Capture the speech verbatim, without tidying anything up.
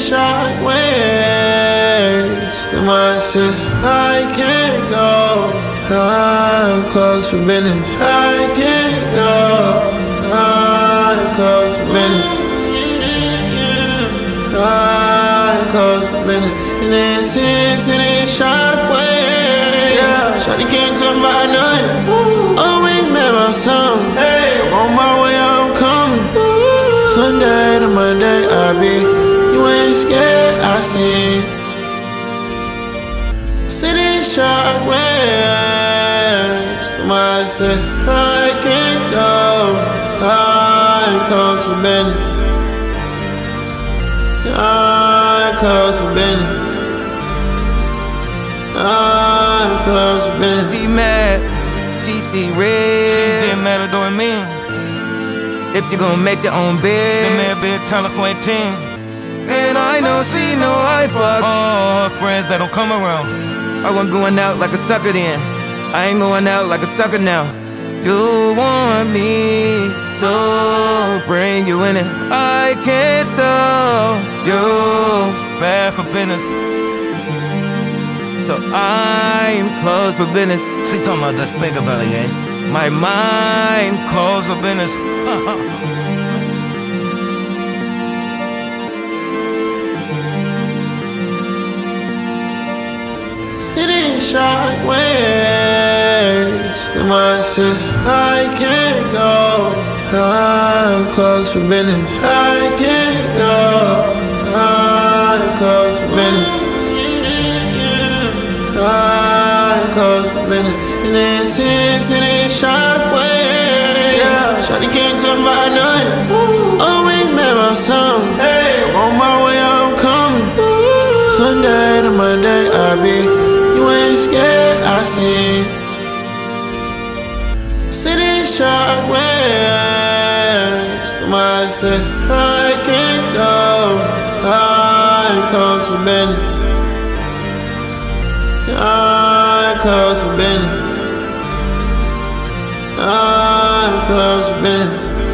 short ways. The mind says I can't go. I'm closed for business. I can't go. I'm closed for business. I'm closed for business. Sitting, sitting, sitting short ways. Yeah. Shawty came to my night. Always made my song. Hey. I'm on my way, I'm coming. Woo. Sunday to Monday, I be. You ain't scared, I see. Sitting short ways. The mind says I can't go. I'm closed for business. I'm closed for business. I'm closed for business. She mad, she see red. She get mad at doing me. If you gon' make your own bed, then maybe a California team. And I know she know I fuck all her friends that don't come around. I wasn't going out like a sucker then. I ain't going out like a sucker now. You want me, so bring you in it. I can't though. You bad for business, so I'm closed for business. She talking about just think about it, yeah. My mind closed for business. Sitting short ways. The mind says I can't go. I'm closed for business. I can't go. I'm closed for business. I'm closed for business. Sitting, sitting, sitting short ways. Yeah. Shawty came to my night. Always made my song. Hey. I'm on my way, I'm coming. Woo. Sunday to Monday, I be. You ain't scared, I see. Sitting short ways. The mind says I can't go. I'm closed for business. I'm closed for business. I'm closed for business.